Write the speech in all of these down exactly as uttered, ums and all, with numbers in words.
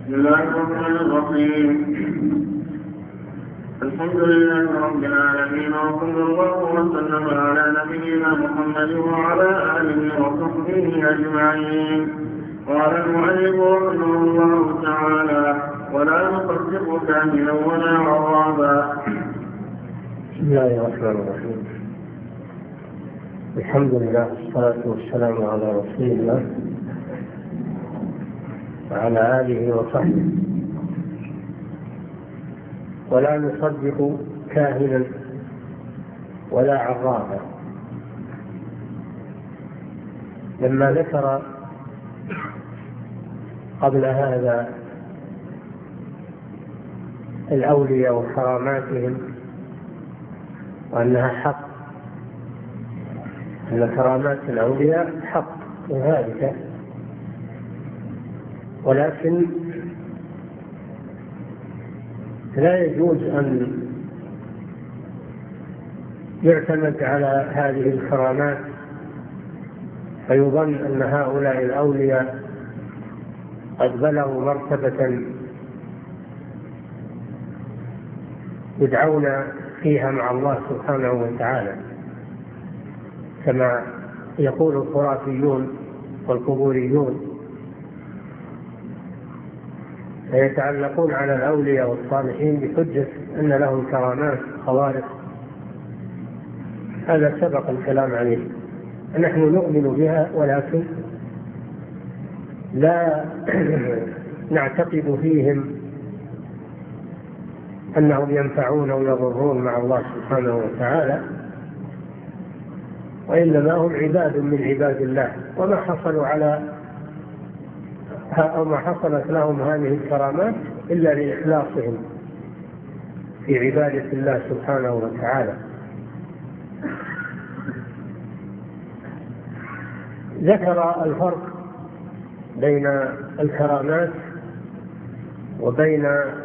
بسم الله الرحمن الرحيم. الحمد لله رب العالمين، وصلى الله وسلم على نبينا محمد وعلى آله وصحبه أجمعين. قال المؤلف رحمه الله تعالى: ولا نصدق كاهنا ولا عرابا. بسم الله الرحمن الرحيم. الحمد لله والصلاة والسلام على رسول الله وعلى آله وصحبه. ولا نصدق كاهنا ولا عرافا. لما ذكر قبل هذا الأولياء وكراماتهم وأنها حق، أن كرامات الأولياء حق وثابتة، ولكن لا يجوز أن يعتمد على هذه الكرامات فيظن أن هؤلاء الأولياء قد بلغوا مرتبة يدعون فيها مع الله سبحانه وتعالى، كما يقول الخرافيون والقبوريون، فيتعلقون على الأولياء والصالحين بحجة أن لهم كرامات خوارق. هذا سبق الكلام عليه. نحن نؤمن بها، ولكن لا نعتقد فيهم أنهم ينفعون أو يضرون مع الله سبحانه وتعالى، وإنما هم عباد من عباد الله، وما حصلوا على أو ما حصلت لهم هذه الكرامات إلا لإخلاصهم في عبادة الله سبحانه وتعالى. ذكر الفرق بين الكرامات وبين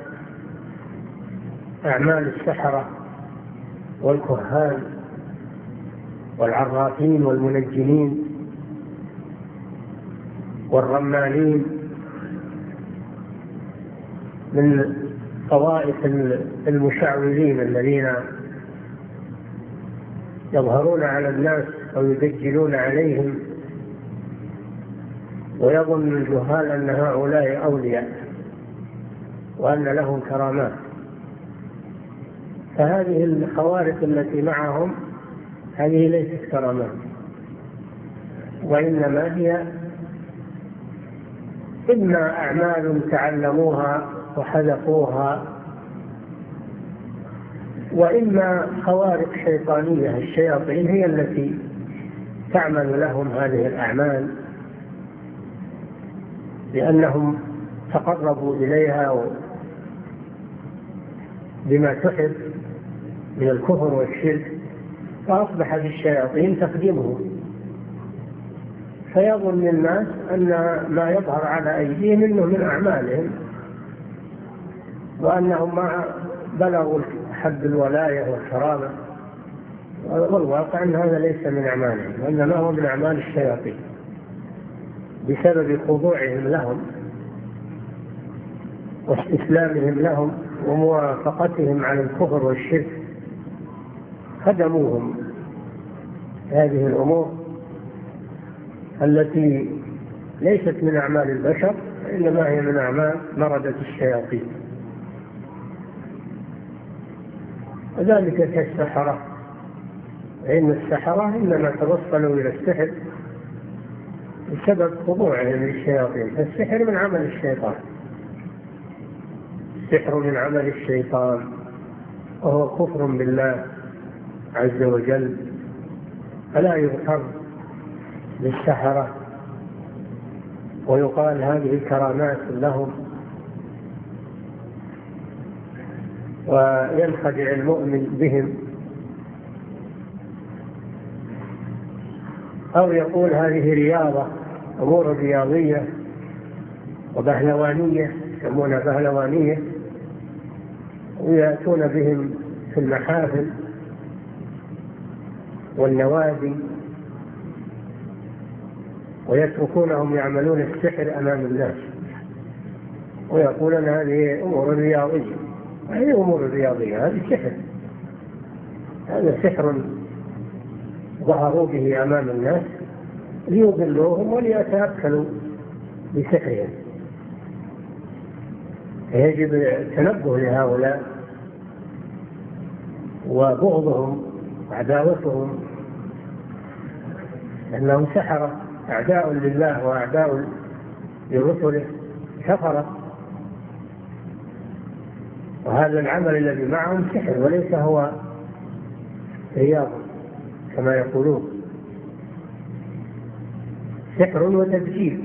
أعمال السحرة والكهان والعرافين والمنجمين والرمالين من طوائف المشعوذين الذين يظهرون على الناس أو يدجلون عليهم، ويظن الجهال أن هؤلاء أولياء وأن لهم كرامات. فهذه الخوارق التي معهم هذه ليست كرامات، وإنما هي إما أعمال تعلموها وحذفوها، وإما خوارق شيطانية. الشياطين هي التي تعمل لهم هذه الأعمال لأنهم تقربوا إليها بما تحب من الكفر والشرك، فأصبحت الشياطين تخدمه، فيظن الناس أن ما يظهر على أيديهم إنه من أعمالهم، وأنهم ما بلغوا حد الولاية والكرامة، والواقع أن هذا ليس من أعمالهم، وإنما هو من أعمال الشياطين بسبب خضوعهم لهم واستسلامهم لهم وموافقتهم على الكفر والشرك. خدموهم هذه الأمور التي ليست من أعمال البشر، إنما هي من أعمال مردة الشياطين. وذلك كالسحرة، فإن السحرة إنما توصلوا إلى السحر بسبب خضوعهم للشياطين، فالسحر من عمل الشيطان، السحر من عمل الشيطان، وهو كفر بالله عز وجل، فلا يغتر بالسحرة ويقال هذه كرامات لهم، وينخدع المؤمن بهم، أو يقول هذه رياضة، أمور رياضية وبهلوانية، يسمونها بهلوانية، ويأتون بهم في المحافل والنوادي ويتركونهم يعملون السحر أمام الناس، ويقولون هذه أمور رياضية. هذه أمور رياضية، هذه سحر، هذا سحر ظهروا به أمام الناس ليضلوهم وليتأكلوا بسحرهم. يجب التنبه لهؤلاء وبغضهم وعداوتهم، لأنهم سحرة أعداء لله وأعداء لرسله كفرة، وهذا العمل الذي معهم سحر وليس هو رياض كما يقولون، سحر وتدجيل.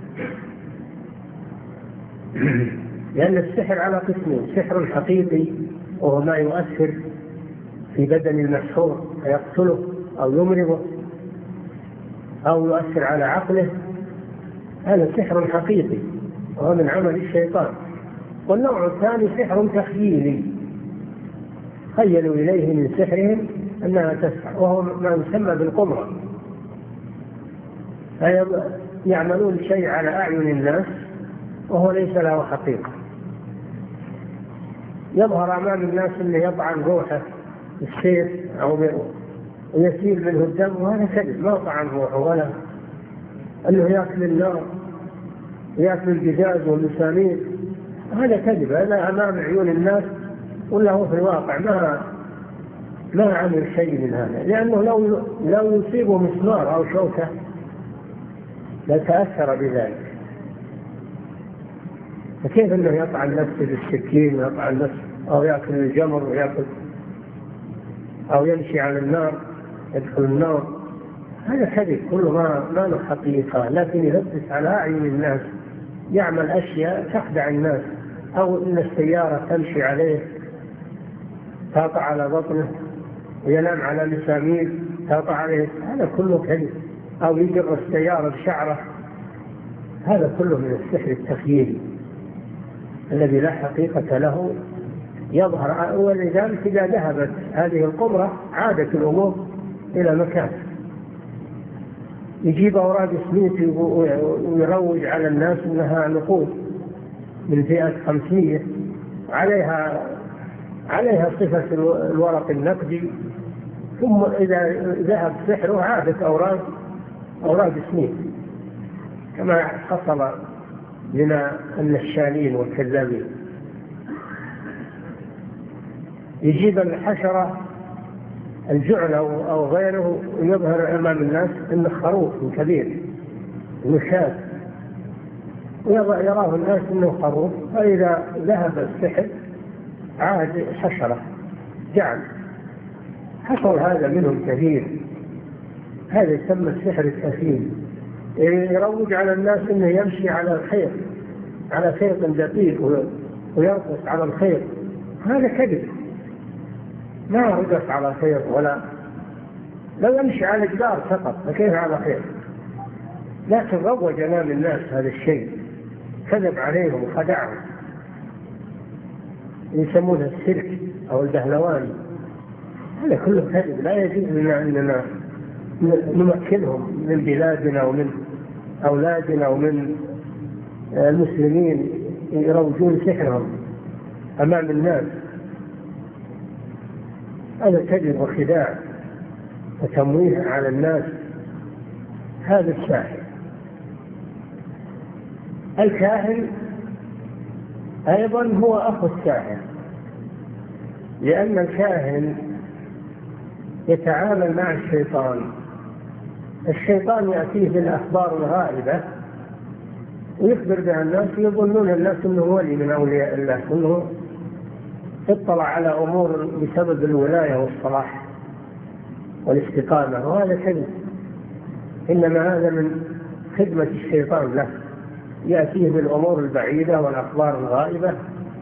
لأن السحر على قسمين: سحر حقيقي وهو ما يؤثر في بدن المسحور فيقتله أو يمرضه أو يؤثر على عقله، هذا سحر حقيقي وهو من عمل الشيطان. والنوع الثاني سحر تخييلي، خيلوا إليه من سحرهم أنها تسحر، وهو ما يسمى بالقمرة، يعملون شيء على أعين الناس وهو ليس له حقيقة. يظهر أمام الناس أنه يطعن روحه السيف أو يسيل منه الدم، وهذا كذب، ما طعن روحه، ولا أنه يأكل النار يأكل الجزاز والمسامير، هذا كذب، هذا أمام عيون الناس، ولا هو في الواقع ما ما عمل شيء من هذا، لأنه لو لو يصيبه مسمار أو شوكة لتأثر بذلك. فكيف أنه يطعن نفسه بالسكين ويطعن نفسه أو يأكل الجمر ويأكل أو يمشي على النار يدخل النار؟ هذا كذب كله ما ما له حقيقة، لكن يلبس على أعين الناس، يعمل أشياء تخدع الناس، أو إن السيارة تمشي عليه تقع على بطنه وينام على مسامير تقع عليه، هذا كله كذب، أو يجر السيارة بشعره، هذا كله من السحر التخييلي الذي لا حقيقة له يظهر. ولذلك إذا ذهبت هذه القمرة عادت الأمور إلى مكان، يجيب أوراق سميتي ويروج على الناس أنها نقود من فئة خمسمية عليها عليها صفة الورق النقدي، ثم إذا ذهب سحره عادت أوراق أوراق سميت، كما حصل لنا النشالين والكذابين. يجيب الحشرة الجعل أو غيره ويظهر أمام الناس إنه خروف كبير نشاز، ويراه الناس إنه خروف، فإذا ذهب السحر عاد حشرة جعل. حصل هذا منهم كثير، هذا يسمى السحر التخييلي، يروج على الناس إنه يمشي على الخير، على خيط دقيق ويرقص على الخير، هذا كذب، ما رقص على خير، ولا لو يمشي على جدار فقط فكيف على خير؟ لكن روج أمام الناس هذا الشيء، كذب عليهم وخدعهم، يسمونه السلك أو البهلواني، هذا كله كذب. لا يجوز لنا أننا نمكنهم من بلادنا ومن أولادنا ومن المسلمين يروجون سحرهم أمام الناس، هذا كذب وخداع وتمويه على الناس. هذا الساحر. الكاهن أيضا هو أخو الساحر، لأن الكاهن يتعامل مع الشيطان، الشيطان يأتيه بالأخبار الغائبة ويخبر بها الناس، يظنون الناس أنه ولي من أولياء الله، أنه اطلع على أمور بسبب الولاية والصلاح والاستقامة، وهذا كذب، إنما هذا من خدمة الشيطان له، يأتيه بالأمور البعيدة والأخبار الغائبة،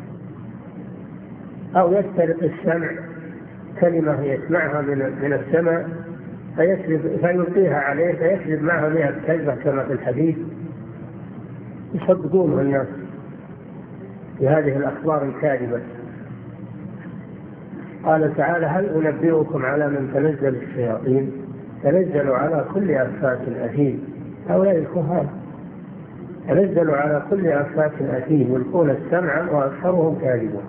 أو يسترق السمع، كلمة يسمعها من السماء فيلقيها عليه فيكذب معها مئة كذبة كما في الحديث، يصدقون الناس بهذه الأخبار الكاذبة. قال تعالى: هل أنبئكم على من تنزل الشياطين؟ تنزل على كل أفاك أثيم. هؤلاء الكهان تنزل على كل أفاك أثيم يلقون السمع وأكثرهم كاذبون.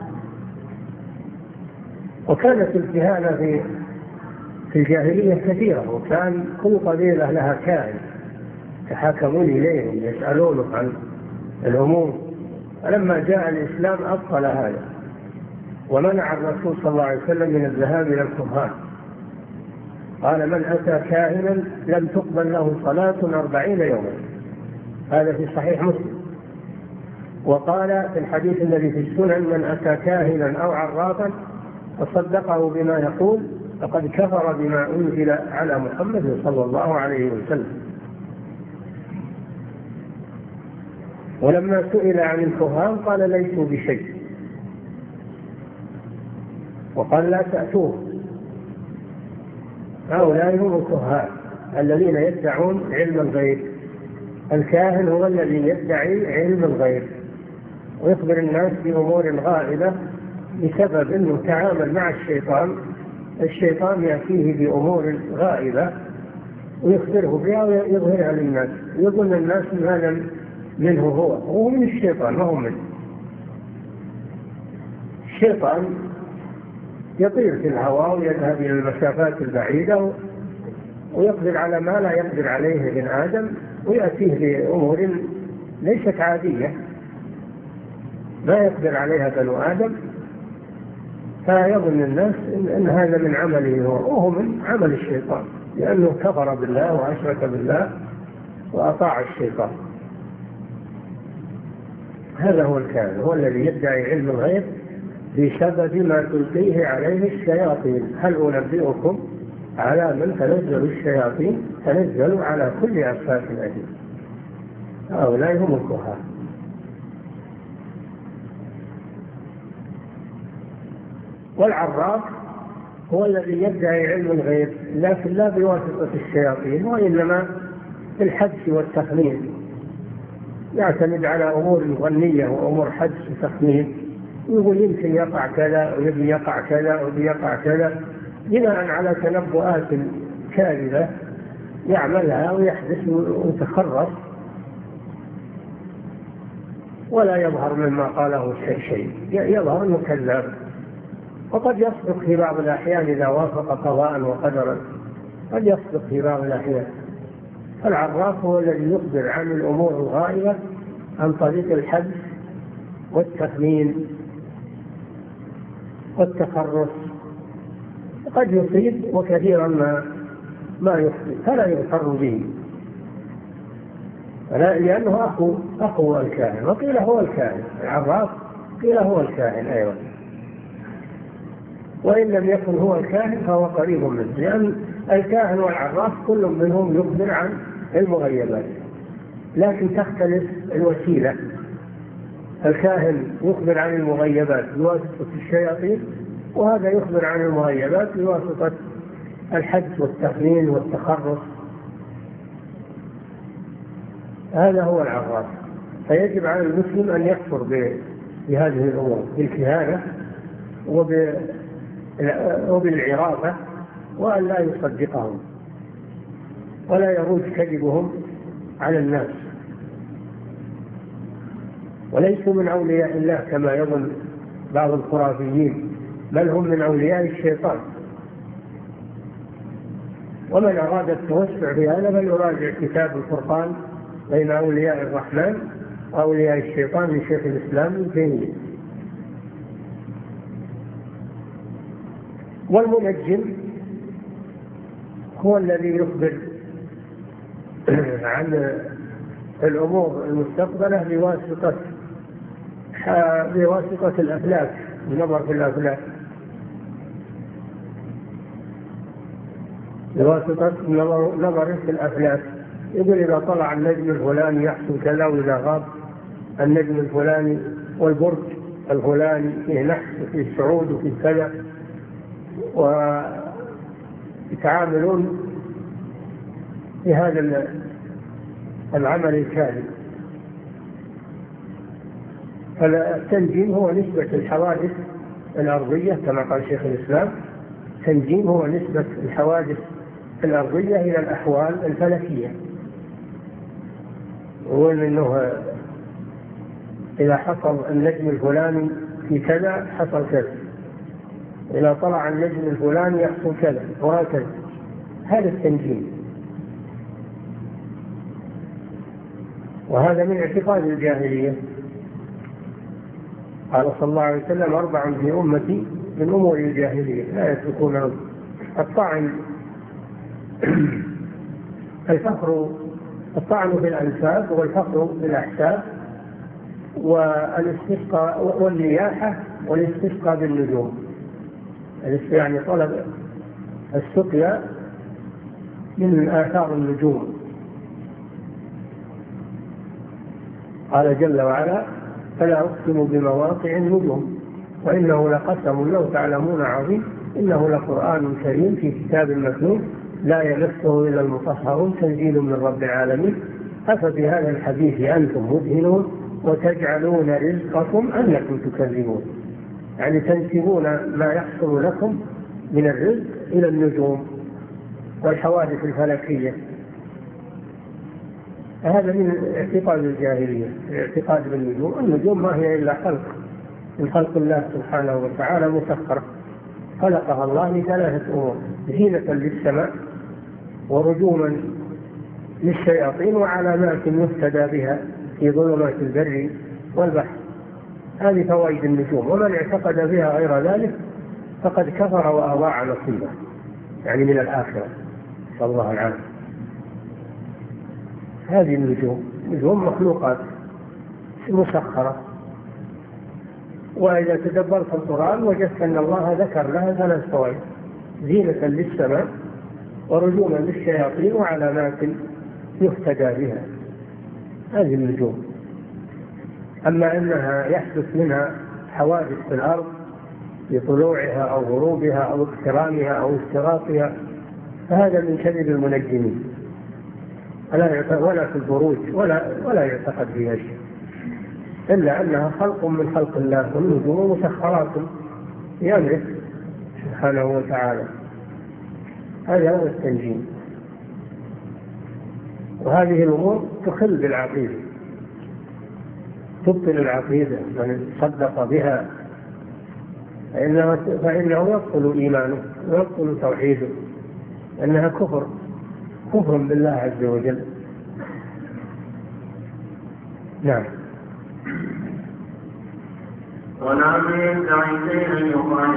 وكانت الكهانة في في الجاهلية كثيرة، وكان كل قبيلة لها كاهن يتحاكمون إليهم يسألونهم عن الأمور. فلما جاء الإسلام أبطل هذا ومنع الرسول صلى الله عليه وسلم من الذهاب إلى الكهان. قال: من أتى كاهنا لم تقبل له صلاة أربعين يوما. هذا في صحيح مسلم. وقال في الحديث الذي في السنن: من أتى كاهنا أو عرافا فصدقه بما يقول فقد كفر بما أنزل على محمد صلى الله عليه وسلم. ولما سئل عن الكهان قال: ليسوا بشيء، وقال: لا تأتوه، هؤلاء هم الكهان الذين يدعون علم الغيب. الكاهن هو الذي يدعي علم الغيب ويخبر الناس بأمور غائبة بسبب أنه تعامل مع الشيطان. الشيطان يأتيه بأمور غائبة ويخبره بها ويظهرها للناس، يظن الناس أن هذا منه هو هو من الشيطان، ما هو منه. الشيطان يطير في الهواء ويذهب إلى المسافات البعيدة ويقدر على ما لا يقدر عليه ابن آدم، ويأتيه بأمور ليست عادية ما يقدر عليها بنو آدم، فيظن الناس إن, إن هذا من عمله هو، وهو من عمل الشيطان، لأنه كفر بالله وأشرك بالله وأطاع الشيطان. هذا هو الكاهن، هو الذي يدعي علم الغيب بسبب ما تلقيه عليه الشياطين. هل أنبئكم على من تنزل الشياطين؟ تنزلوا على كل أفاك أثيم. هؤلاء هم الكهان. والعراف هو الذي يدعي علم الغيب لكن لا بواسطة الشياطين، وإنما بالحدس والتخمين، يعتمد على أمور ظنية وأمور حدس وتخمين، يقول يمكن يقع كذا ويبي يقع كذا ويبي يقع كذا بناء على تنبؤات كاذبة يعملها ويحدث ويتخرص ولا يظهر مما قاله شيء، يظهر انه كذاب. وقد يصدق في بعض الأحيان إذا وافق قضاء وقدرا، قد يصدق في بعض الأحيان. العراف هو الذي يخبر عن الأمور الغائبة عن طريق الحدس والتخمين والتخرص، قد يصيب وكثيرا ما ما يخطئ فلا يغتر به، لأنه أخو أخو الكاهن. وقيل هو الكاهن العراف، قيل هو الكاهن أيضا، وإن لم يكن هو الكاهن فهو قريب منه، لأن الكاهن والعراف كل منهم يخبر عن المغيبات، لكن تختلف الوسيلة. الكاهن يخبر عن المغيبات بواسطة الشياطين، وهذا يخبر عن المغيبات بواسطة الحدس والتخمين والتخرص. هذا هو العراف. فيجب على المسلم أن يكفر بهذه الأمور، بالكهانة وبالعرافة، وأن لا يصدقهم ولا يروج كذبهم على الناس. وليسوا من أولياء الله كما يظن بعض الخرافيين، بل هم من أولياء الشيطان. ومن أراد التوسع في هذا فليراجع كتاب الفرقان بين أولياء الرحمن وأولياء الشيطان لشيخ الإسلام ابن تيمية. والمنجم هو الذي يخبر عن الأمور المستقبلة بواسطة بواسطة الأفلاك، النظر في الأفلاك، بواسطة نظر في الأفلاك. يقول إذا طلع النجم الفلاني يحصل كذا، وإذا غاب النجم الفلاني والبرج الفلاني فيه نحس وفيه صعود وفيه كذا، ويتعاملون في هذا العمل الكاذب. فالتنجيم هو نسبة الحوادث الأرضية كما قال شيخ الإسلام، التنجيم هو نسبة الحوادث الأرضية إلى الأحوال الفلكية. يقول إنه إذا حصل النجم الفلاني في كذا حصل كذا، إذا طلع النجم الفلاني يحصل كذا وهكذا. هذا التنجيم، وهذا من اعتقاد الجاهلية. قال صلى الله عليه وسلم: أربع في أمتي من أمور الجاهلية لا يتركون الطعن الفخر الطعن في الأنساب والفخر في الأحساب والاستسقاء والنياحة والاستسقاء بالنجوم، يعني طلب السقيا من آثار النجوم. قال جل وعلا: فلا أقسم بمواقع النجوم وإنه لقسم لو تعلمون عظيم إنه لقرآن كريم في كتاب مكنون لا يمسه إلا المطهرون تنزيل من رب العالمين أفبهذا الحديث أنتم مدهنون وتجعلون رزقكم أنكم تكذبون. يعني تنسبون ما يحصل لكم من الرزق إلى النجوم والحوادث الفلكية. هذا من اعتقاد الجاهلية، الاعتقاد بالنجوم. النجوم ما هي إلا خلق من خلق الله سبحانه وتعالى مسخرة، خلقها الله لثلاثة أمور: زينة للسماء ورجوما للشياطين وعلامات يهتدى بها في ظلمات البر والبحر. هذه فوائد النجوم، ومن اعتقد بها غير ذلك فقد كفر وأضاع نصيبه، يعني من الآخرة، نسأل الله العافية. هذه النجوم نجوم مخلوقات مسخرة، وإذا تدبرت القرآن وجدت أن الله ذكر لها ثلاث فوائد: زينة للسماء ورجوما للشياطين وعلامات يهتدى بها. هذه النجوم. أما أنها يحدث منها حوادث في الأرض بطلوعها أو غروبها أو اقترانها أو استغاثها فهذا من كذب المنجمين، ولا في البروج ولا ولا يعتقد فيها شيء، إلا أنها خلق من خلق الله، والنجوم مسخرات بأمره سبحانه وتعالى. هذا هو التنجيم. وهذه الأمور تخل بالعقيدة، تبطل العقيدة، من صدق بها فإنه, فإنه يبطل إيمانه ويبطل توحيده، أنها كفر كفر بالله عز وجل. نعم. ونعم يدعي شيئا يقال